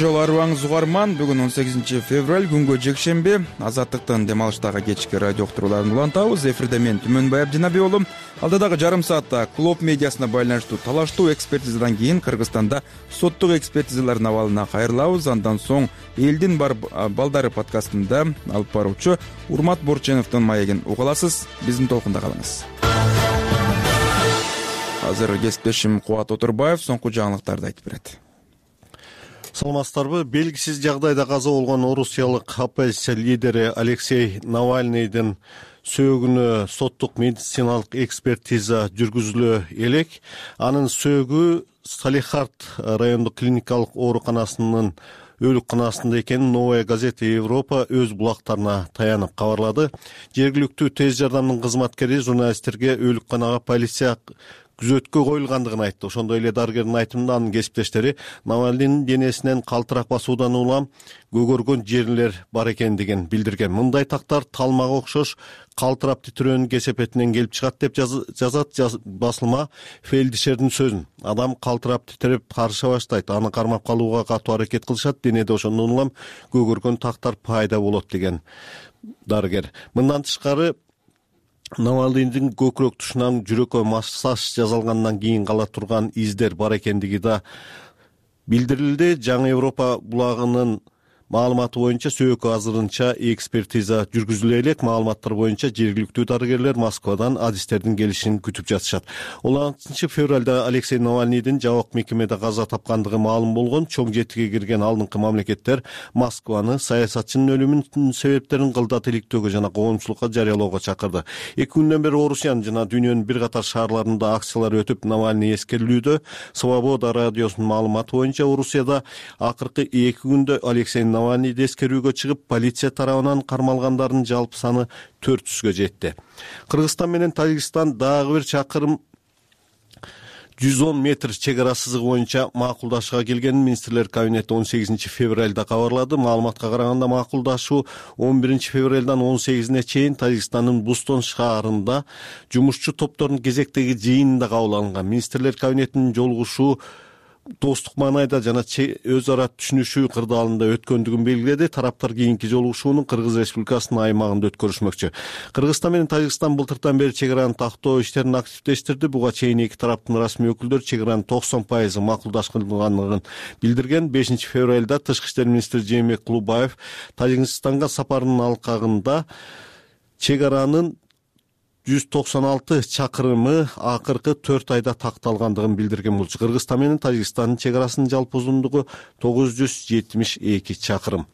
жолу арыбаңыз угарман. Бүгүн 18 февраль күнгө жекшемби. Азаттыктын дем алыштагы кечки радио уктурууларын улантабыз. Эфирде мен Түмөнбай Абдинабий уулум. Алдыдагы жарым саатта клуб медиасына байланыштуу талаштуу экспертизадан кийин Кыргызстанда соттук экспертизалардын абалына кайрылабыз. Андан соң элдин балдары подкастында алып баруучу Урмат Борченовдун маегин уга аласыз. Биздин толкунда калыңыз. Азыр кесиптешим Кубат Отурбаев соңку жаңылыктарды айтып берет. Саламатсыздарбы? Белгисиз жагдайда каза болгон орусиялык оппозиция лидери Алексей Навальныйдын сөөгүнө соттук медициналык экспертиза жүргүзүлө элек. Анын сөөгү Салихард райондук клиникалык ооруканасынын өлүкканасында экенин Новая газета Европа өз булактарына таянып кабарлады. Жергиликтүү тез жардамдын кызматкери журналисттерге өлүкканага полиция күзөткө коюлгандыгын айтты. Ошондой эле дарыгердин айтымында анын кесиптештери Навальныйдын денесинен калтырак басуудан улам көгөргөн жерлер бар экендигин билдирген. Мындай тактар талмага окшош калтырап титирөөнүн кесепетинен келип чыгат деп жазат басылма фельдшердин сөзүн. Адам калтырап титиреп карыша баштайт, аны кармап калууга катуу аракет кылышат, денеде ошондон улам көгөргөн тактар пайда болот деген дарыгер. Мындан тышкары Навальныйдын көкүрөк тушунан жүрөккө массаж жасалгандан кийин кала турган издер бар экендиги да билдирилди. Жаңы Европа булагынын маалыматы боюнча сөөгү азырынча экспертиза жүргүзүлө элек. Маалыматтар боюнча жергиликтүү дарыгерлер Москвадан адистердин келишин күтүп жатышат. 16 февралда Алексей Навальныйдын жабык мекемеде каза тапкандыгы маалым болгон. Чоң жетиге кирген алдыңкы мамлекеттер Москваны саясатчынын өлүмүнүн себептерин кылдат иликтөөгө жана коомчулукка жарыялоого чакырды. 2 күндөн бери Орусиянын жана дүйнөнүн бир катар шаарларында акциялар өтүп, Навальный эскерилүүдө. Свобода радиосунун маалыматы боюнча Орусияда акыркы 2 күндө Алексей Навальныйды эскерүүгө чыгып, полиция тарабынан кармалгандардын жалпы саны 400гө жетти. Кыргызстан менен Тажикстан дагы бир чакырым 110 метр чек ара сызыгы боюнча макулдашууга келгенин министрлер кабинети 18 февралда кабарлады. Маалыматка караганда макулдашуу 11 февралдан 18-ине чейин Тажикстандын Бустон шаарында жумушчу топтордун кезектеги жыйынында кабыл алынган. Министрлер кабинетинин жолугушуу достук маанайда жана өз ара түшүнүшүү кырдаалында өткөндүгүн белгиледи. Тараптар кийинки жолугушууну Кыргыз Республикасынын аймагында өткөрүшмөкчү. Кыргызстан менен Тажикстан былтыртан бери чек араны тактоо иштерин активдештирди. Буга чейин эки тараптын расмий өкүлдөрү чек аранын 90% макулдашканын билдирген. 5 февралда Тышкы иштер министри Жээнбек Кулубаев Тажикстанга сапарынын алкагында чек аранын 196 чакырымы акыркы 4 айда такталгандыгын билдирген болчу. Кыргызстан менен Тажикстандын чек арасынын жалпы узундугу 972 чакырым.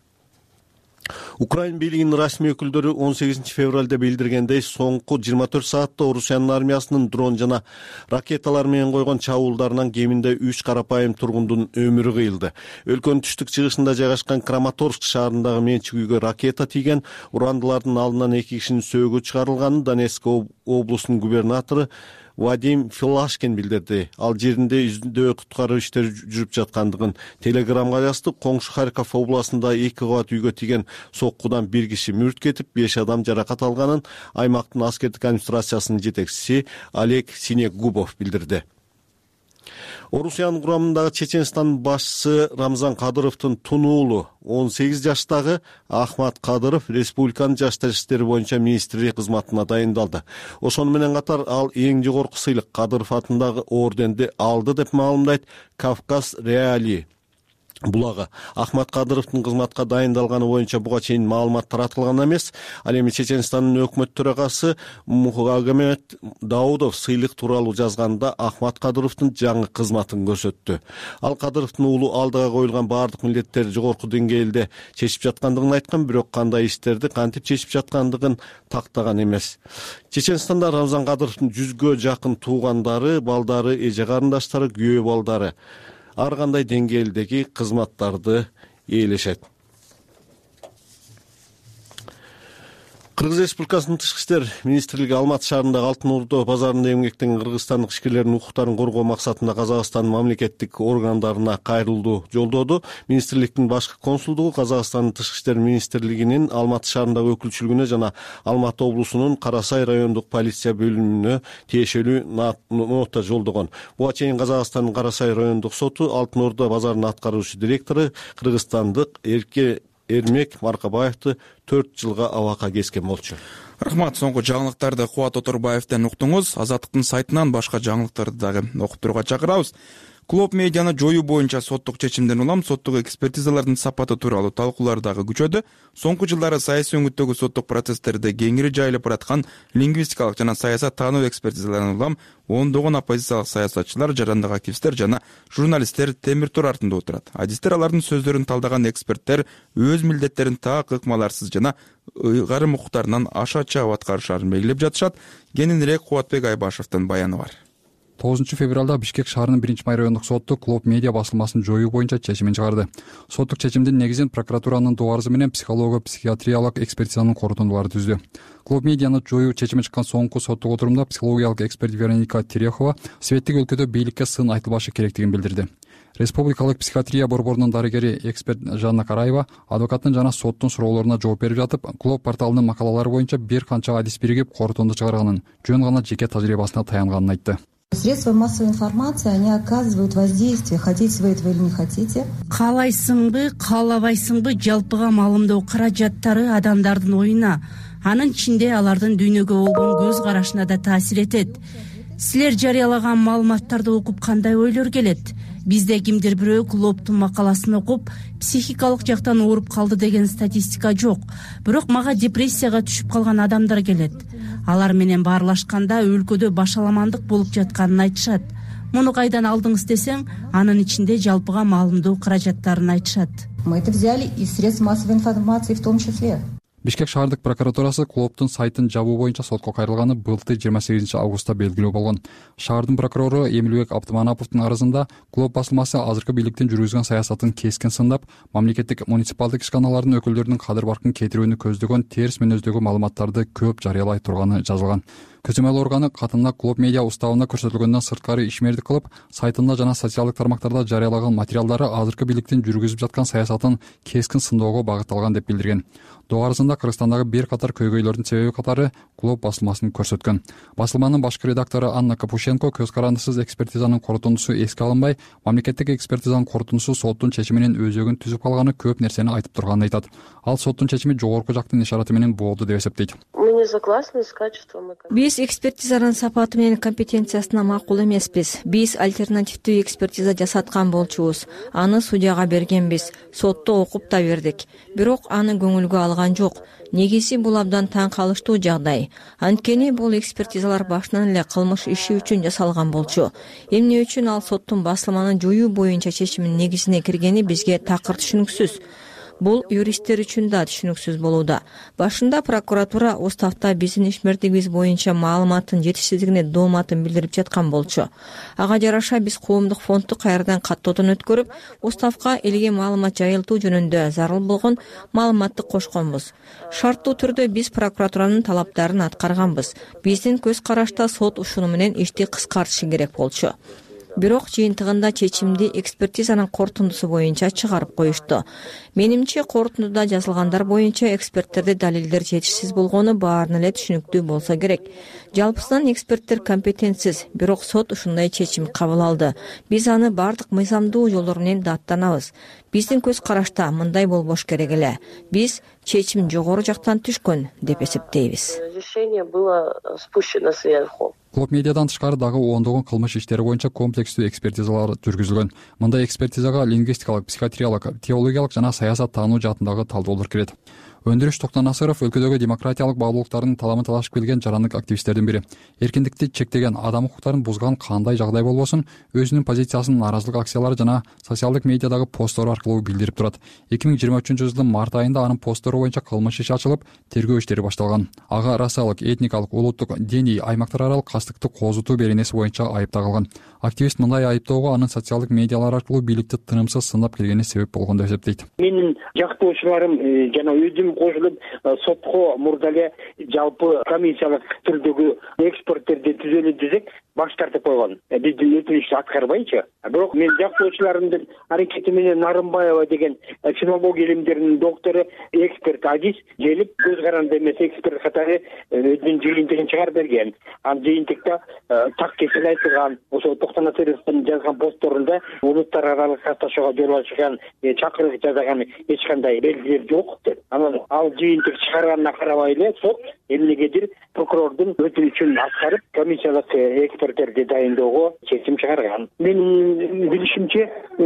Украин бийлигинин расмий өкүлдөрү 18 февралда билдиргендей, соңку 24 саатта Орусиянын армиясынын дрон жана ракеталар менен койгон чабуулдарынан кеминде 3 карапайым тургундун өмүрү кыйылды. Өлкөнүн түштүк чыгышында жайгашкан Краматорск шаарындагы менчик үйгө ракета тийген. Урандылардын алдынан 2 кишинин сөөгү чыгарылганын Донецк облусунун губернатору Вадим Филашкин билдирди. Ал жеринде издөө куткаруу иштери жүрүп жаткандыгын телеграмга жазды. Коңшу Харьков областында 2 кабат үйгө тийген соккудан 1 киши мүрт кетип, 5 адам жаракат алганын аймактын аскердик администрациясынын жетекчиси Олег Синегубов билдирди. Орусиянын курамындагы Чеченстандын башчысы Рамзан Кадыровдун тун уулу 18 жаштагы Ахмат Кадыров республиканын жаштар иштери боюнча министри кызматына дайындалды. Ошону менен катар ал эң жогорку сыйлык Кадыров атындагы орденди алды деп маалымдайт Кавказ Реалии булагы. Ахмат Кадыровдун кызматка дайындалганы боюнча буга чейин маалымат таратылган эмес. Ал эми Чеченстандын өкмөт төрагасы Мухагамед Даудов сыйлык тууралуу жазганда Ахмат Кадыровдун жаңы кызматын көрсөттү. Ал Кадыровдун уулу алдыга коюлган баардык милдеттерди жогорку деңгээлде чечип жаткандыгын айткан, бирок кандай иштерди кантип чечип жаткандыгын тактаган эмес. Чеченстанда Рамзан Кадыровдун 100гө жакын туугандары, балдары, эже карындаштары, күйөө балдары ар кандай деңгээлдеги кызматтарды ээлешет. Кыргыз Республикасынын Тышкы иштер министрлиги Алматы шаарындагы Алтын Ордо базарында эмгектен кыргызстандык ишкерлердин укуктарын коргоо максатында Казакстандын мамлекеттик органдарына кайрылуу жолдоду. Министрликтин башкы консулдугу Казакстандын Тышкы иштер министрлигинин Алматы шаарындагы өкүлчүлүгүнө жана Алматы облусунун Кара Сай райондук полиция бөлүмүнө тиешелүү нота жолдогон. Буга чейин Казакстандын Кара Сай райондук соту Алтын Ордо базарынын аткаруучу директору кыргызстандык Эрмек Маркабаевди 4 жылга абакка кескен болчу. Рахмат. Соңку жаңылыктарды Кубат Оторбаевден уктуңуз. Азаттыктын сайтынан башка жаңылыктарды дагы окуп турууга чакырабыз. Клоп медианы жоюу боюнча соттук чечимден улам соттук экспертизалардын сапаты тууралуу талкуулар дагы күчөдү. Соңку жылдары саясий өңүттөгү соттук процесстерде кеңири жайылып бараткан лингвистикалык жана саясат таануу экспертизаларынан улам ондогон оппозициялык саясатчылар, жарандык активисттер жана журналисттер темир тор артында отурат. Адистер алардын сөздөрүн талдаган эксперттер өз милдеттерин так ыкмаларсыз жана ыйгарым укуктарынан аша чаап аткарышаарын белгилеп жатышат. Кененирээк Кубатбек Айбашевдин баяны бар. 9 февралда Бишкек шаарынын 1-май райондук соту Клоп медиа басылмасын жоюу боюнча чечимин чыгарды. Соттук чечимдин негизин прокуратуранын дуарызы менен психолого-психиатриялык экспертизанын корутундулары түздү. Клоп медианы жоюу чечими чыккан соңку соттук отурумда психологиялык эксперт Вероника Терехова светтик өлкөдө бийликке сын айтылбашы керектигин билдирди. Республикалык психиатрия борборунун дарыгери эксперт Жанна Караева адвокаттын жана соттун суроолоруна жооп берип жатып, Клоп порталынын макалалары боюнча бир канча адис биригип корутунду чыгарганын, жөн гана жеке тажрыйбасына таянганын айтты. Средства массовой информации, они оказывают воздействие, хотите вы этого или не хотите. Каалайсыңбы, каалабайсыңбы, жалпыга маалымдоо каражаттары адамдардын оюна, анын ичинде алардын дүйнөгө болгон көз карашына да таасир этет. Силер жарыялаган маалыматтарды окуп кандай ойлор келет? Бизде кимдир бирөө Клоптун макаласын окуп, психикалык жактан ооруп калды деген статистика жок. Бирок мага депрессияга түшүп калган адамдар келет. Алар менен баарлашканда өлкөдө башаламандык болуп жатканын айтышат. Муну кайдан алдыңыз десең, анын ичинде жалпыга маалымдоо каражаттарын айтышат. Мы это взяли из средств массовой информации в том числе. Бишкек шаардык прокуратурасы Клоптун сайтын жабуу боюнча сотко кайрылганы былтыр 28 августта белгилүү болгон. Шаардын прокурору Эмилбек Абдыманаповдун арызында Клоп басылмасы азыркы бийликтин жүргүзгөн саясатын кескен сындап, мамлекеттик муниципалдык ишканалардын өкүлдөрүнүн кадыр баркын кетирүүнү көздөгөн терс мүнөздөгү маалыматтарды көп жарыялай турганы жазылган. Көзөмөл органы катында Клоп медиа уставында көрсөтүлгөндөн сырткары ишмердик кылып, сайтында жана социалдык тармактарда жарыялаган материалдары азыркы бийликтин жүргүзүп жаткан саясатын кескин сындоого багытталган деп билдирген. Дуарызында Кыргызстандагы бир катар көйгөйлөрдүн себеби катары Клоп басылмасын көрсөткөн. Басылманын башкы редактору Анна Капушенко көз карандысыз экспертизанын корутундусу эске алынбай, мамлекеттик экспертизанын корутундусу соттун чечиминин өзөгүн түзүп калганы көп нерсени айтып турганын айтат. Ал соттун чечими жогорку жактын ишараты менен болду деп эсептейт. Мы не согласны с качеством. Биз экспертизанын сапаты менен компетенциясына макул эмеспиз. Биз альтернативдүү экспертиза жасаткан болчубуз. Аны судьяга бергенбиз. Сотто окуп да бердик. Бирок аны көңүлгө алган жок. Негизи бул абдан таң калыштуу жагдай. Анткени бул экспертизалар башынан эле кылмыш иши үчүн жасалган болчу. Эмне үчүн ал соттун басылманы жоюу боюнча чечиминин негизине киргени бизге такыр түшүнүксүз. Бул юристтер үчүн да түшүнүксүз болууда. Башында прокуратура уставда биздин ишмердигибиз боюнча маалыматтын жетишсиздигине дооматын билдирип жаткан болчу. Ага жараша биз коомдук фондду кайрадан каттоодон өткөрүп, уставга элге маалымат жайылтуу жөнүндө зарыл болгон маалыматты кошконбуз. Шарттуу түрдө биз прокуратуранын талаптарын аткарганбыз. Биздин көз карашта сот ушуну менен ишти кыскартышы керек болчу. Бирок жыйынтыгында чечимди экспертизанын корутундусу боюнча чыгарып коюшту. Менимче корутундуда жазылгандар боюнча эксперттерде далилдер жетишсиз болгону баарына эле түшүнүктүү болсо керек. Жалпысынан эксперттер компетентсиз, бирок сот ушундай чечим кабыл алды. Биз аны бардык мыйзамдуу жолдор менен даттанабыз. Биздин көз карашта мындай болбош керек эле. Биз чечим жогору жактан түшкөн деп эсептейбиз. Решение было спущено сверху. Клоп медиадан тышкары дагы ондогон кылмыш иштери боюнча комплекстүү экспертизалар жүргүзүлгөн. Мындай экспертизага лингвистикалык, психиатриялык, теологиялык жана саясат таануу жаатындагы талдоолор кирет. Өндүрүш Токтонасыров өлкөдөгү демократиялык баалуулуктардын таламын талашып келген жарандык активисттердин бири. Эркиндикти чектеген, адам укуктарын бузган кандай жагдай болбосун, өзүнүн позициясын нааразылык акциялары жана социалдык медиадагы посттору аркылуу билдирип турат. 2023-жылдын март айында анын посттору боюнча кылмыш иши ачылып, тергөө иштери башталган. Ага расалык, этникалык, улуттук, диний, аймактар аралык кастыкты козутуу беренеси боюнча айып тагылган. Активист мындай айыптоого анын социалдык медиалар аркылуу бийликти тынымсыз сындап келгени себеп болгон деп эсептейт. Менин жактоочуларым жана өзүм тим кошулуп сотко мурда эле жалпы комиссиялык түрдөгү эксперттерди түзөлү десек баш тартып койгон. Биз өтүнүчтү аткарбайчы. Бирок мен жактоочуларымдын аракети менен Нарымбаева деген филология илимдеринин доктору, эксперт Азиз келип көз каранды эмес эксперт катары өзүнүн жыйынтыгын чыгарып берген. Анын жыйынтыкта так кесел айтылган, ошо Токтон Асыровдун жазган постторунда улуттар аралык катнашууга жол ачкан, чакырык жасаган эч кандай белгилер жок деп. Анан ал жыйынтык чыгарганына карабай эле сот эмнегедир прокурордун өтүнүчүн аткарып, комиссиялык эксперттерди дайындоого чечим чыгарган. Менин билишимче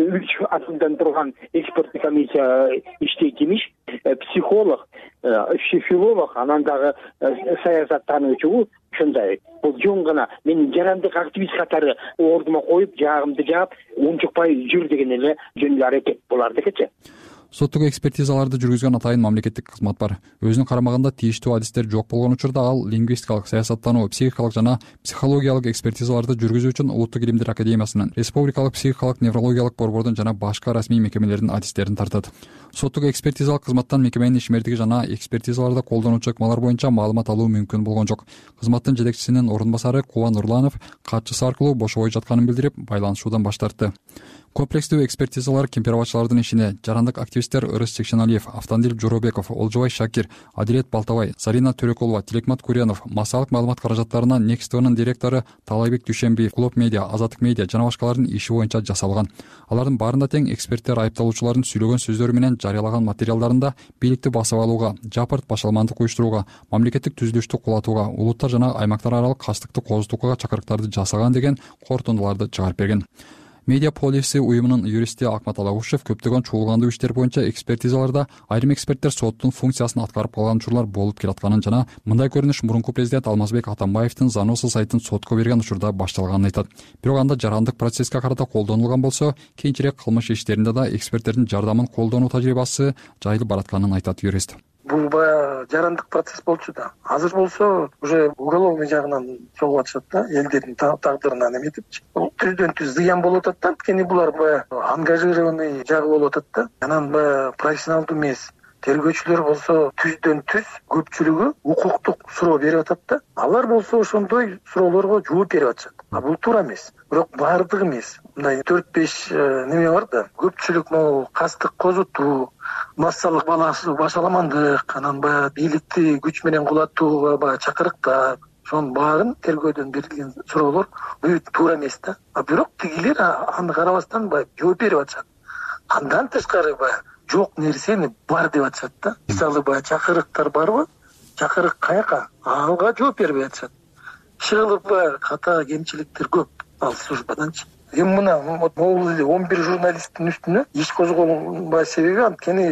3 атымдан турган эксперттик комиссия иштейт имиш. Психолог, филолог, анан дагы саясаттануучу ушундай. Бул жөн гана мен жарандык активист катары ордума коюп, жаагымды жаап, унчукпай жүр деген эле жөн эле аракет болардыкычы. Соттук экспертизаларды жүргүзгөн атайын мамлекеттик кызмат бар. Өзүнүн карамагында тийиштүү адистер жок болгон учурда ал лингвистикалык, саясаттануу, психикалык жана психологиялык экспертизаларды жүргүзүү үчүн Улуттук илимдер академиясынын, Республикалык психикалык неврологиялык борбордун жана башка расмий мекемелердин адистерин тартат. Соттук экспертизалык кызматтан мекеменин ишмердиги жана экспертизаларда колдонуучу ыкмалар боюнча маалымат алуу мүмкүн болгон жок. Кызматтын жетекчисинин орун басары Кубан Нурланов катчысы аркылуу бошобой жатканын билдирип, байланышуудан баш тартты. Комплекстүү экспертизалар кемпир-абачылардын ишине жарандык активисттер Ырыс Чекшеналиев, Автандил Жоробеков, Олжобай Шакир, Адилет Балтабай, Зарина Төрөкулова, Тилекмат Курьянов, массалык маалымат каражаттарына Next TV'нын директору Талайбек Дүйшенбиев, Клоп Медиа, Азаттык Медиа жана башкалардын иши боюнча жасалган. Алардын баарында тең эксперттер айыпталуучулардын сүйлөгөн сөздөрү менен жарыялаган материалдарында бийликти басып алууга, жапырт башаламандык уюштурууга, мамлекеттик түзүлүштү кулатууга, улуттар жана аймактар аралык качтыкты козутууга чакырыктарды жасаган деген корутундуларды чыгарып берген. Медиа полиси уюмунун юристи Акмат Алагушев көптөгөн чуулгандуу иштер боюнча экспертизаларда айрым эксперттер соттун функциясын аткарып калган учурлар болуп келатканын жана мындай көрүнүш мурунку президент Алмазбек Атамбаевдин Заносу сайтын сотко берген учурда башталганын айтат. Бирок анда жарандык процесске карата колдонулган болсо, кийинчерээк кылмыш иштеринде да эксперттердин жардамын колдонуу тажрыйбасы жайылып баратканын айтат юрист. Бул баягы жарандык процесс болчу да. Азыр болсо уже уголовный жагынан чогуп атышат да, элдердин тагдырына неметипчи. Бул түздөн түз зыян болуп атат да, анткени булар баягы ангажированный жагы болуп атат да. Анан баягы профессионалдуу эмес тергөөчүлөр болсо түздөн түз көпчүлүгү укуктук суроо берип атат да. Алар болсо ошондой суроолорго жооп берип атышат. Бул туура эмес. Бирок баардыгы эмес. Мындай 4-5 неме бар да. Көпчүлүк могу кастык козутуу, массалык башаламандык, анан баягы бийликти күч менен кулатууга баягы чакырыктар, ошонун баарын тергөөдөн берилген суроолор туура эмес да. Бирок тигилер аны карабастан баягы жооп берип атышат. Андан тышкары баягы жок нерсени бар деп атышат да. Мисалы баягы чакырыктар барбы? Чакырык каяка? Алга жооп бербей атышат. Чыгылып баягы ката кемчиликтер көп ал службаданчы. Эми мына могул эле 11 журналисттин үстүнө иш козголбай себеби анткени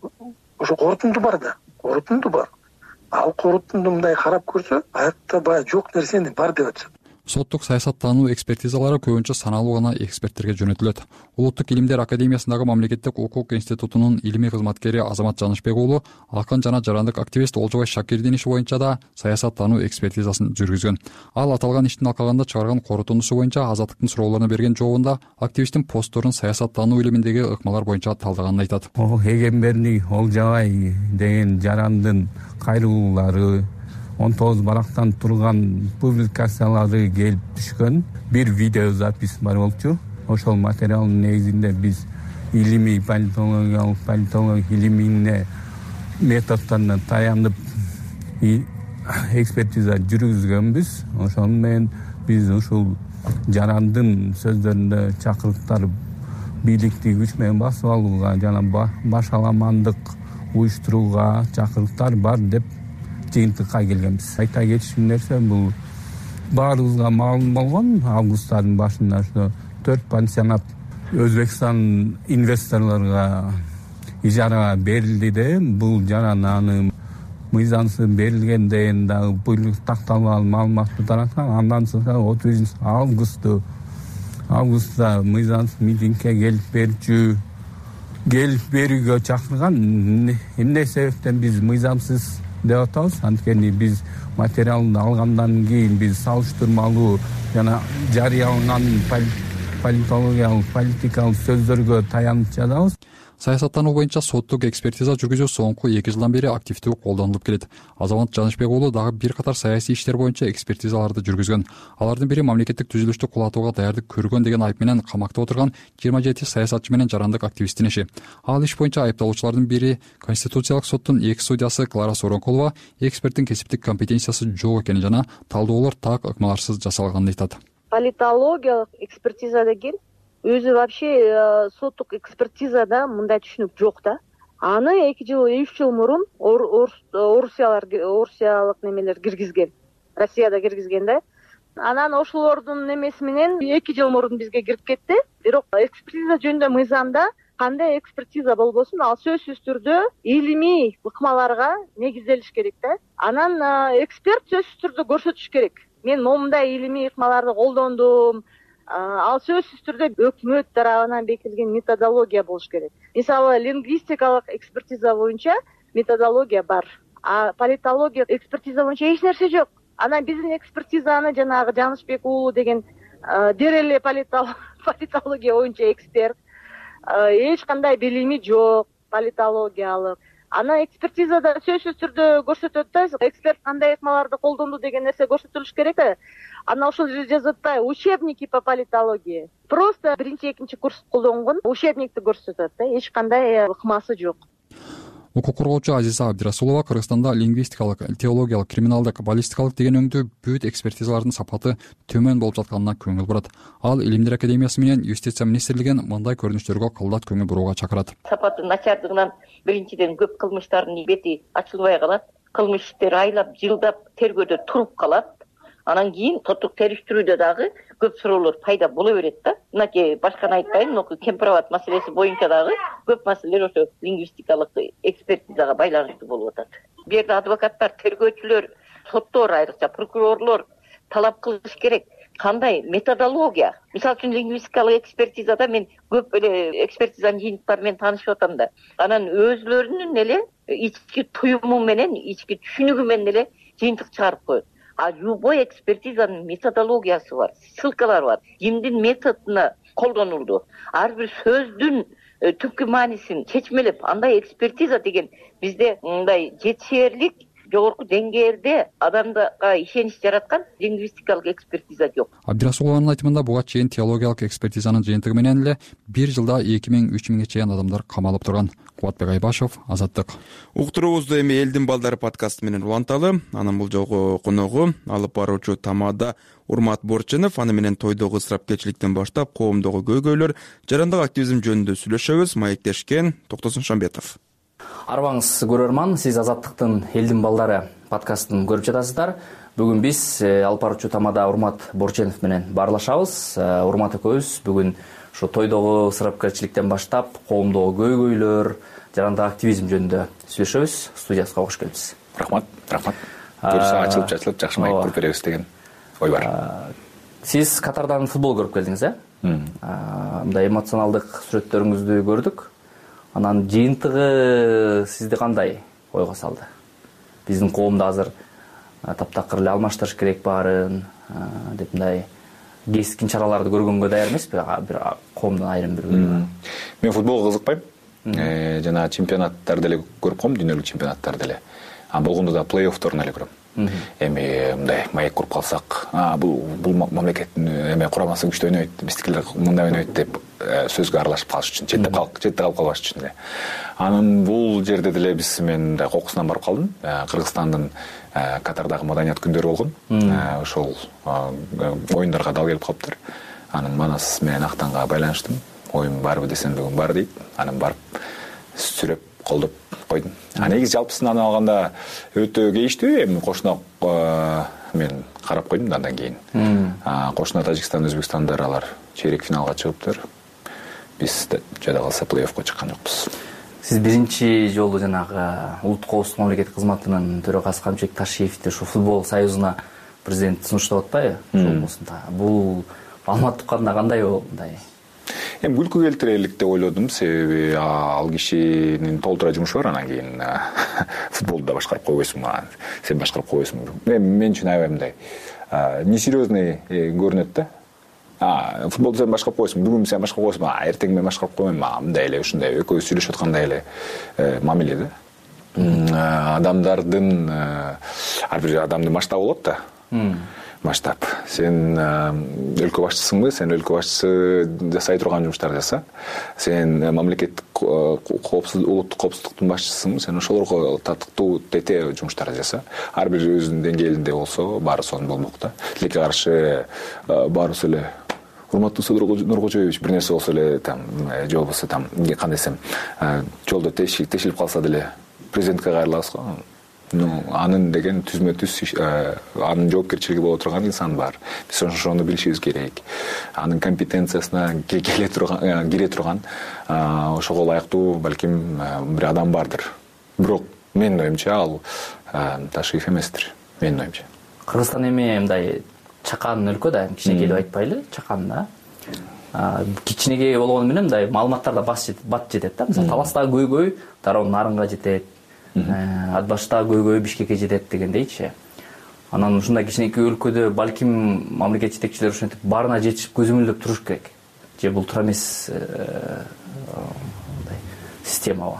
ошо корутунду бар да. Корутунду бар. Ал корутунду мындай карап көрсө, аякта баягы жок нерсени бар деп атышат. Соттук саясаттануу экспертизалары көбүнчө саналуу гана эксперттерге жөнөтүлөт. Улуттук илимдер академиясындагы мамлекеттик укук институтунун илимий кызматкери Азамат Жанышбек уулу акын жана жарандык активист Олжобай Шакирдин иши боюнча да саясаттануу экспертизасын жүргүзгөн. Ал аталган иштин алкагында чыгарган корутундусу боюнча Азаттыктын суроолоруна берген жообунда активисттин постторун саясаттануу илиминдеги ыкмалар боюнча талдаганын айтат. Эгемберди Олжобай деген жарандын кайрылуулары 19 барактан турган публикациялары келип түшкөн бир видео запись бар болчу. Ошол материалдын негизинде биз илимий политологиялык илимине методдоруна таянып экспертиза жүргүзгөнбүз. Ошол менен биз ушул жарандын сөздөрүндө чакырыктар бийликти күч менен басып алууга жана башаламандык уюштурууга чакырыктар бар деп жыйынтыкка келгенбиз. Айта кетишим нерсе, бул баарыбызга маалым болгон. Августтын башында ошо 4 пансионат Өзбекстан инвесторлорго ижарага берилди де, бул жарананын мыйзамсы берилген деген дагы буйрук такталбаган маалыматты тараткан. Андан соң 30 августта мыйзамсыз митингге келип берүүгө чакырган. Эмне себептен биз мыйзамсыз деп атабыз? Анткени биз материалды алгандан кийин биз салыштырмалуу жана жарыяланган политологиялык, политикалык сөздөргө таянып жатабыз. саясаттануу боюнча соттук экспертиза жүргүзүү соңку 2 жылдан бери активдүү колдонулуп келет. Азамат Жанышбек уулу дагы бир катар саясий иштер боюнча экспертизаларды жүргүзгөн. Алардын бири мамлекеттик түзүлүштү кулатууга даярдык көргөн деген айып менен камакта отурган 27 саясатчы менен жарандык активисттин иши. Ал иш боюнча айыпталуучулардын бири Конституциялык соттун экс судьясы Клара Соронкулова эксперттин кесиптик компетенциясы жок экенин жана талдоолор так ыкмаларсыз жасалганын айтат. Политологиялык экспертиза деген өзү вообще соттук экспертизада мындай түшүнүк жок да. Аны 2 жыл 3 жыл мурун орусиялык немелер киргизген. Россияда киргизген да. Анан ошолордун немеси менен 2 жыл мурун бизге кирип кетти. Бирок экспертиза жөнүндө мыйзамда кандай экспертиза болбосун, ал сөзсүз түрдө илимий ыкмаларга негизделиш керек да. Анан эксперт сөзсүз түрдө көрсөтүш керек. Мен момундай илимий ыкмаларды колдондум. Ал сөзсүз түрдө өкмөт тарабынан бекитилген методология болуш керек. Мисалы, лингвистикалык экспертиза боюнча методология бар. А политология экспертиза боюнча эч нерсе жок. Анан биздин экспертизаны жанагы Жанышбек уулу деген дереле политология боюнча эксперт. Эч кандай билими жок политологиялык. Анан экспертизада сөзсүз түрдө көрсөтөт да, эксперт кандай ыкмаларды колдонду деген нерсе көрсөтүлүш керек да. Анан ошол жерде жазат да, учебники по политологии. Просто 1-2 курс колдонгон учебникти көрсөтөт да, эч кандай ыкмасы жок. Укук коргоочу Азиза Абдирасулова Кыргызстанда лингвистикалык, теологиялык, криминалдык, баллистикалык деген өңдүү бүт экспертизалардын сапаты төмөн болуп жатканына көңүл бурат. Ал Илимдер академиясы менен Юстиция министрлигин мындай көрүнүштөргө кылдат көңүл бурууга чакырат. Сапаты начардыгынан биринчиден көп кылмыштардын бети ачылбай калат. Кылмыш иштери айлап, жылдап тергөөдө туруп калат. Анан кийин соттук териштирүүдө дагы көп суроолор пайда боло берет да. Мынакей башканы айтпайын, кемпирабад маселеси боюнча дагы көп маселелер ошо лингвистикалык экспертизага байланыштуу болуп атат. Бу жерде адвокаттар, тергөөчүлөр, соттор, айрыкча прокурорлор талап кылыш керек. Кандай методология? Мисалы үчүн лингвистикалык экспертизада мен көп эле экспертизанын жыйынтыктары менен таанышып атам да. Анан өзлөрүнүн эле ички туюму менен, ички түшүнүгү менен эле жыйынтык чыгарып коет. А любой экспертизанын методологиясы бар, ссылкалары бар. Кимдин методуна колдонулду. Ар бир сөздүн түпкү маанисин чечмелеп, андай экспертиза деген бизде мындай жетишээрлик жогорку деңгээлде адамдарга ишенич жараткан лингвистикалык экспертиза жок. Абдирасулованын айтымында буга чейин теологиялык экспертизанын жыйынтыгы менен эле 1 жылда 2000-3000ге чейин адамдар камалып турган. Кубатбек Айбашев, Азаттык. Уктуруубузду эми Элдин балдары подкасты менен уланталы. Анын бул жолку коногу алып баруучу Тамада Урмат Борченов. Аны менен тойдогу ысырапкерчиликтен баштап коомдогу көйгөйлөр, жарандык активизм жөнүндө сүйлөшөбүз. Маектешкен Токтосун Шамбетов. Арбаңыз көрөрман, сиз Азаттыктын Элдин балдары подкастын көрүп жатасыздар. Бүгүн биз алып баруучу Тамада Урмат Борченов менен баарлашабыз. Урмат экөөбүз бүгүн ушу тойдогу ысырапкерчиликтен баштап коомдогу көйгөйлөр, жарандык активизм жөнүндө сүйлөшөбүз. Студияга кош келипсиз. Рахмат. Көрсө ачылып чакшы майк көрүп беребиз деген ой бар. Сиз Катардан футбол көрүп келдиңиз, мындай эмоционалдык сүрөттөрүңүздү көрдүк. Анан жыйынтыгы сизди кандай ойго салды? Биздин коомдо азыр таптакыр эле алмаштырыш керек баарын деп мындай кескин чараларды көргөнгө даяр эмеспи? Бир коомдун айрым бир бөлүгү. Мен футболго кызыкпайм. Жана чемпионаттарды эле көрүп коем, дүйнөлүк чемпионаттарды эле. Болгондо да плей-оффторун эле көрөм. Эми мындай маек куруп калсак, бул мамлекеттин эме курамасы күчтүү ойнойт, биздикилер мындай ойнойт деп сөзгө аралашып калыш үчүн, четте калып калбаш үчүн эле. Анан бул жерде деле биз мен кокусунан барып калдым. Кыргызстандын Катардагы маданият күндөрү болгон. Ошол оюндарга дал келип калыптыр. Анан Манас менен Актанга байланыштым. Оюн барбы десем бүгүн бар дейт. Анан барып сүрөп колдоп койдум. Негизи жалпысынан алганда өтө кейиштүү. Эми кошуна мен карап койдум да андан кийин. Кошуна Тажикстан, Өзбекстандар алар чейрек финалга чыгыптыр. Биз жада калса плей-оффко чыккан жокпуз. Сиз биринчи жолу жанагы Улуттук коопсуздук мамлекеттик кызматынын төрагасы Камчыбек Ташиевди ушу футбол союзуна президент сунуштап атпайбы? Бул маалымат тукканда кандай болду мындай? Эми күлкү келтирелик деп ойлодум, себеби ал кишинин толтура жумушу бар, анан кийин футболду да башкарып койбойсуңбу, сен башкарып койбойсуңбу. Мен үчүн аябай мындай несерьезный көрүнөт да. футболду сен башкарып койсуң, бүгүн сен башкарып койсуң, эртең мен башкарып коймойм, мындай эле ушундай экөөбүз сүйлөшүп аткандай эле мамиле да. Адамдардын ар бир адамдын масштабы болот да. Масштаб. Сен өлкө башчысыңбы? Сен өлкө башчысы жасай турган жумуштарды жаса. Сен мамлекеттик коопсуздук, улуттук коопсуздуктун башчысыңбы? Сен ошолорго татыктуу тете жумуштарды жаса. Ар бир өзүнүн деңгээлинде болсо, баары сонун болмок да. Тилекке каршы баарыбыз эле урматтуу Содор Нуркожоевич бир нерсе болсо эле же болбосо кандай десем, жолдо тешилип калса деле президентке кайрылабыз го. Анын деген түзмө-түз анын жоопкерчилиги боло турган инсан бар. Биз ошону билишибиз керек. Анын компетенциясына кире турган ошого ылайыктуу балким бир адам бардыр. Бирок менин оюмча ал Ташиев эместир. Менин оюмча. Кыргызстан эми мындай чакан өлкө да, кичинекей деп айтпайлы, чакан да. Кичинекей болгону менен мындай маалыматтар да бат жетет да. Мисалы Таластагы көйгөй дароо Нарынга жетет. Атбаштагы көйгөй Бишкекке жетет дегендейчи. Анан ушундай кичинекей өлкөдө балким мамлекет жетекчилери ушинтип баарына жетишип көзөмөлдөп туруш керек. Же бул туура эмес системабы?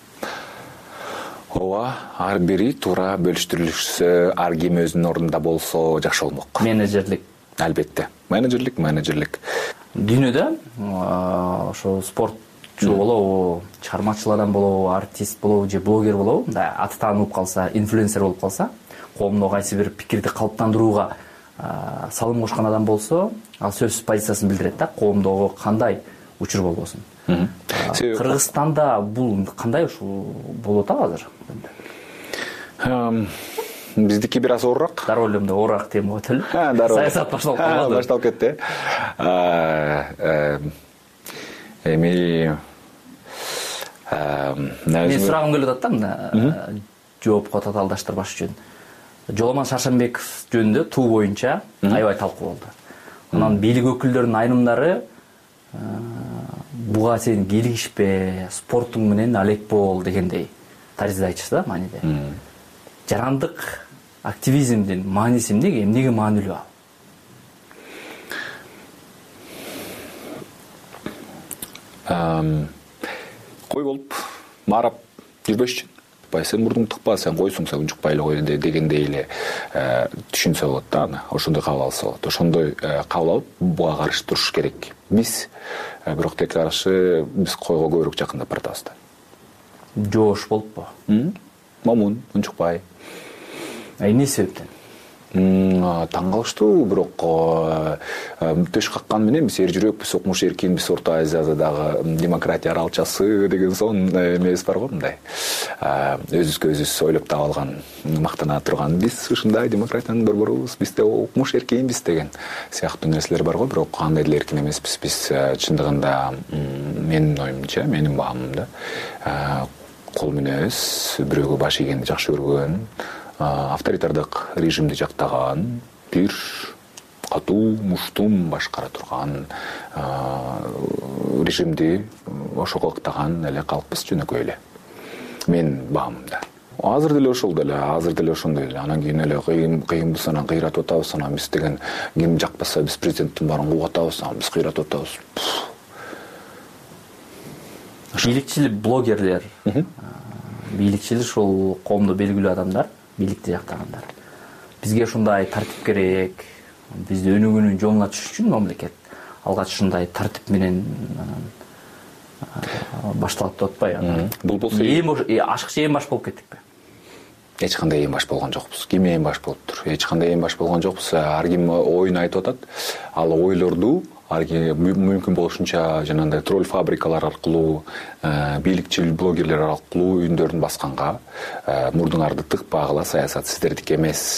Ооба, ар бири туура бөлүштүрүлүшсө, ар ким өзүнүн ордунда болсо жакшы болмок. Менеджерлик. Албетте. Менеджерлик. Дүйнөдө ошо спортчу болобу, чыгармачыл адам болобу, артист болобу же блогер болобу, мындай аты таанылып калса, инфлюенсер болуп калса, коомдо кайсы бир пикирди калыптандырууга салым кошкон адам болсо, ал сөзсүз позициясын билдирет да, коомдогу кандай учур болбосун. Кыргызстанда бул кандай ушул болуп атабы азыр? Биздики бир аз оорураак. Дароо эле мындай оорураак тема болот эле. Саясат башталып калды. Башталып кетти. Эми мен сурагым келип атат да, мына жоопко татаалдаштырбаш үчүн. Жоламан Шаршенбеков жөнүндө туу боюнча аябай талкуу болду. Анан бийлик өкүлдөрүнүн айрымдары буга сен кийлигишпе, спортуң менен алек бол дегендей таризде айтышты да, мааниде. Жарандык активизмдин мааниси эмнеге маанилүү ал? Кой болуп маарап жүрбөш үчүн. Сен мурдуңду тыкпа, сен койсуң, сен унчукпай эле кой дегендей эле түшүнсө болот да, аны. Ошондой кабыл алса болот. Ошондой кабыл алып, буга каршы туруш керек. Биз бирок тилекке каршы биз койго көбүрөөк жакындап баратабыз да. Жоош болуппу? Момун, унчукпай. Эмне себептен? Таң калыштуу, бирок төш каккан менен биз эр жүрөкпүз, окмуш эркинбиз, Орто Азиядагы демократия аралчасы деген сонун эмебиз бар го, мындай. Өзүбүзгө өзүбүз ойлоп таап алган, мактана турган биз ушундай демократиянын борборубуз, бизде окмуш эркинбиз деген сыяктуу нерселер бар го, бирок кандай деле эркин эмеспиз. Биз чындыгында менин оюмча, менин баамымда кол менен бирөөгө баш ийгенди жакшы көргөн, авторитардык режимди жактаган, бир катуу, муштум башкара турган режимди ошого ыктаган эле калкпыз жөнөкөй эле. Мен баамымда. Азыр деле ошол деле, азыр деле ошондой эле. Анан кийин эле кыйынбыз, анан кыйратып атабыз, анан биз деген ким жакпаса биз президенттин баарын кууп атабыз, анан биз кыйратып атабыз. Бийликчил блогерлер, бийликчил ушул коомдо белгилүү адамдар, бийликти жактагандар. Бизге ушундай тартип керек. Бизди өнүгүүнүн жолуна түшүш үчүн мамлекет алгач ушундай тартип менен башталат деп атпайбы? Бул болсо ашыкча эң баш болуп кеттикпи? Эч кандай эң баш болгон жокпуз. Ким эң баш болуптур? Эч кандай эң баш болгон жокпуз. Ар ким оюн айтып атат. Ал ойлорду мүмкүн болушунча жанагындай тролль фабрикалар аркылуу, бийликчил блогерлер аркылуу үндөрүн басканга, мурдуңарды тыкпагыла, саясат сиздердики эмес,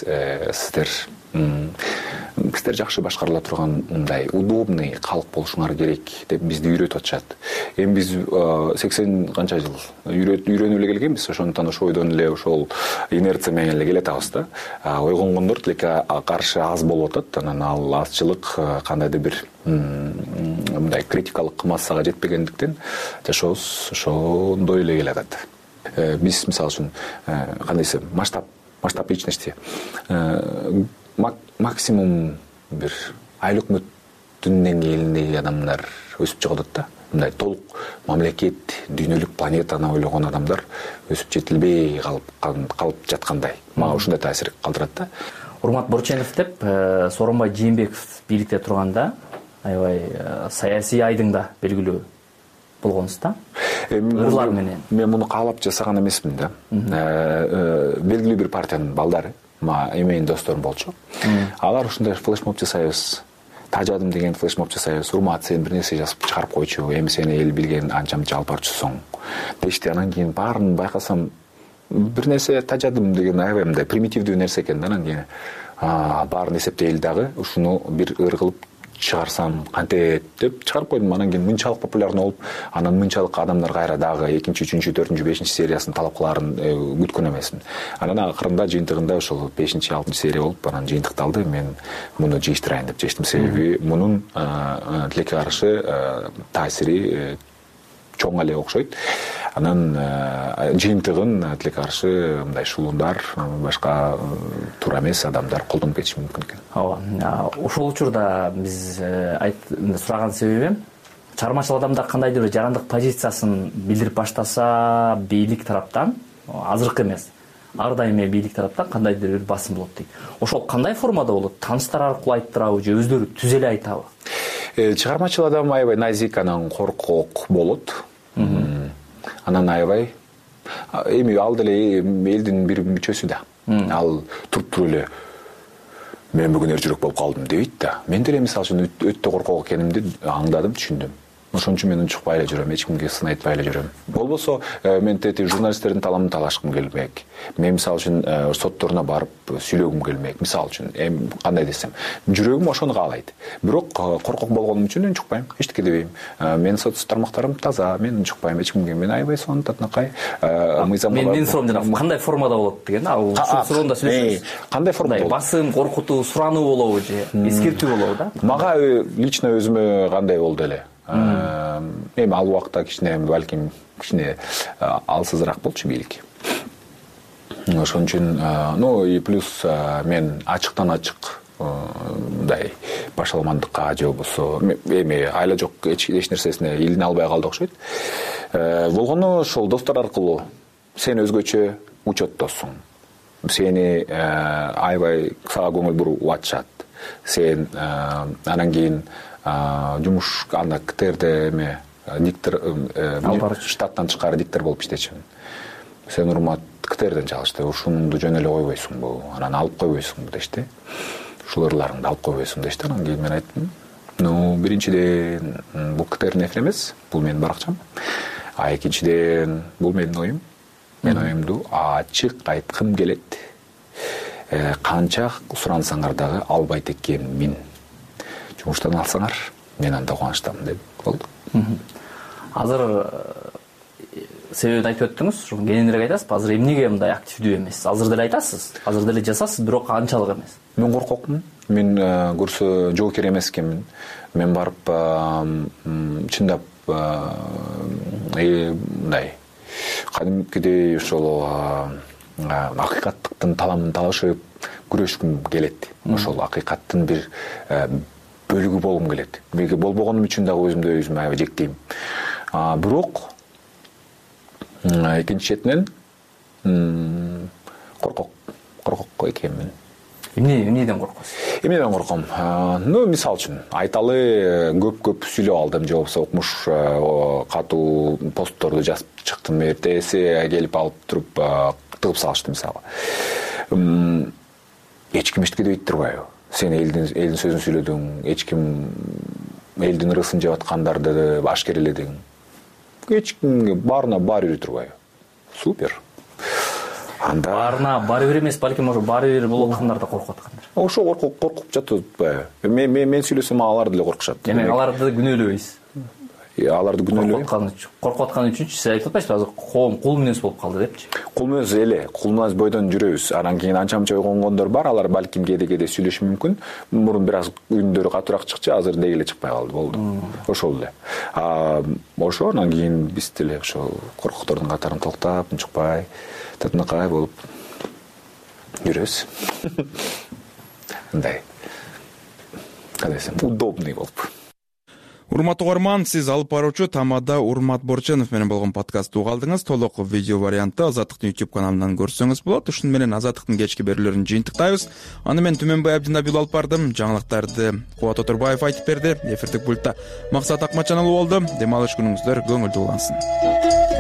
сиздер жакшы башкарыла турган мындай удобный калк болушуңар керек деп бизди үйрөтүп атышат. Эми биз 80 канча жыл үйрөнүп эле келгенбиз, ошондуктан ошол ойдон эле ошол инерция менен эле келатабыз да. Ойгонгондор тилекке каршы аз болуп атат, анан ал азчылык кандайдыр бир мындай критикалык массага жетпегендиктен жашообуз ошондой эле келатат. Биз мисалы үчүн кандай десем, масштаб личности максимум бир айлык өкмөт дүннен элиндеги адамдар өсүп чыгып атат да. Мындай толук мамлекет, дүйнөлүк планетаны ойлогон адамдар өсүп жетилбей калып жаткандай. Мага ушундай таасир калтырат да. Урмат Борченов деп Сооронбай Жээнбеков бийликте турганда аябай саясий айдыңда белгилүү болгонсуз да. Ырлар менен. Мен муну каалап жасаган эмесмин да. Белгилүү бир партиянын балдары, эмейин досторум болчу. Алар ушундай флешмоб жасайбыз. Тажадым деген флешмоб жасайбыз. Урмат, сен бир нерсе жазып чыгарып койчу. Эми сени эл билген анча-мынча алып барчусуң. Дешти. Анан кийин баарын байкасам бир нерсе тажадым деген аябай мындай примитивдүү нерсе экен да. Анан кийин баарын эсептейли дагы ушуну бир ыр кылып чыгарсам кантет деп чыгарып койдум. Анан кийин мынчалык популярный болуп, анан мынчалык адамдар кайра дагы 2-3, 4, 5 сериясын талап кылаарын күткөн эмесмин. Анан акырында жыйынтыгында ошол 5-6 серия болуп, анан жыйынтыкталды. Мен муну жыйыштырайын деп чечтим. Себеби мунун тилекке каршы таасири чоң эле окшойт. Анан жыйынтыгын тилекке каршы мындай шулундар, башка туура эмес адамдар колдонуп кетиши мүмкүн экен. Ооба. Ошол учурда биз сураган себебим, чыгармачыл адамдар кандайдыр бир жарандык позициясын билдирип баштаса, бийлик тараптан, азыркы эмес, ар дайым бийлик тараптан кандайдыр бир басым болот дейт. Ошол кандай формада болот? Тааныштар аркылуу айттырабы же өздөрү түзө эле айтабы? Чыгармачыл адам аябай назик, анан коркок болот. Анан аябай эми ал деле элдин бир мүчөсү да. Ал туруп эле мен бүгүн эр-жүрөк болуп калдым дейт да. Мен деле мисалы үчүн өтө коркок экенимди аңдадым, түшүндүм. Ошон үчүн мен унчукпай эле жүрөм, эч кимге сын айтпай эле жүрөм. Болбосо мен журналисттердин таламын талашкым келбек. Мен мисалы үчүн сотторуна барып сүйлөгүм келмек. Мисалы үчүн кандай десем, жүрөгүм ошону каалайт. Бирок коркок болгонум үчүн унчукпайм, эчтеке дебейм. Менин соц тармактарым таза, мен унчукпайм, эч кимге. Мен аябай сонун татынакай мыйзамга. Мен суром жана кандай формада болот деген, ал суроондо сүйлөшөбүз. Кандай формада болот? Басым, коркутуу, сурануу болобу же эскертүү болобу да? Мага лично өзүмө кандай болду эле. Эми ал убакта кичине балким кичине алсызыраак болчу бийлик. Ошон үчүн, и плюс мен ачыктан ачык мындай башаламандыкка же болбосо эми айла жок эч нерсесине илине албай калды окшойт. Болгону ошол достор аркылуу сен өзгөчө учеттосуң. Сени аябай сага көңүл буруп атышат. Сен анан кийин жумуш анда КТРде эме диктор штаттан тышкары диктор болуп иштечүмүн. Сен Урмат КТРден чалышты, ушунду жөн эле койбойсуңбу, анан алып койбойсуңбу дешти. Ушул ырларыңды алып койбойсуң дешти. Анан кийин мен айттым, биринчиден бул КТРдин эфири эмес, бул менин баракчам. Экинчиден бул менин оюм. Мен оюмду ачык айткым келет. Канча сурансаңар дагы албайт экенмин. Жумуштан алсаңар, мен анда кубанычтамын деп болду. Азыр себебин айтып өттүңүз, кененирээк айтасызбы? Азыр эмнеге мындай активдүү эмессиз? Азыр деле айтасыз, азыр деле жасасыз, бирок анчалык эмес. Мен коркокмун. Мен көрсө жоокер эмес экенмин. Мен барып чындап мындай кадимкидей ошол акыйкаттыктын таламын талашып күрөшкүм келет. Ошол акыйкаттын бир бөлүгү болгум келет. Меге болбогонум үчүн дагы өзүмдү өзүм аябай жектейм. Бирок экинчи четинен коркок экенмин. Эмнеден коркосуз? Эмнеден корком? Мисалы үчүн айталы көп сүйлөп алдым, же болбосо окумуш катуу постторду жазып чыктым. Эртеси келип алып туруп тыгып салышты мисалы. Эч ким эчтеке дебейт турбайбы? Сен элдин сөзүн сүйлөдүң, эч ким элдин ырысын жеп аткандарды ашкереледиң. Эч кимге баарына баары бир турбайбы? Супер. Анда баарына баары бир эмес, балким ошо баары бир болуп аткандар да коркуп аткандар. Ошо коркуп жатпайбы? Мен сүйлөсөм алар деле коркушат. Демек аларды күнөөлөйбүз. Аларды күнөөлөйбүз. Коркуп аткан үчүн сиз айтып атпайсызбы, азыр коом кул мүнөз болуп калды депчи? Кул мүнөз эле, кул мүнөз бойдон жүрөбүз. Анан кийин анча-мынча ойгонгондор бар, алар балким кээде сүйлөшүшү мүмкүн. Мурун бир аз үндөрү катуураак чыкчу, азыр деги эле чыкпай калды, болду. Ошол эле. Ошо анан кийин биз деле ошо коркоктордун катарын токтоп, унчукпай, татынакай болуп жүрөбүз. Мындай. Кандай десем, удобный болуп. Урматтуу угарман, сиз алып баруучу Тамада Урмат Борченов менен болгон подкастты угалдыңыз. Толук видео вариантты Азаттыктын YouTube каналынан көрсөңүз болот. Ушуну менен Азаттыктын кечки берүүлөрүн жыйынтыктайбыз. Аны мен Түмөнбай Абдинабил алып бардым. Жаңылыктарды Кубат Отурбаев айтып берди. Эфирдик пультта Максат Акматжан болду. Дем алыш күнүңүздөр көңүлдүү улансын.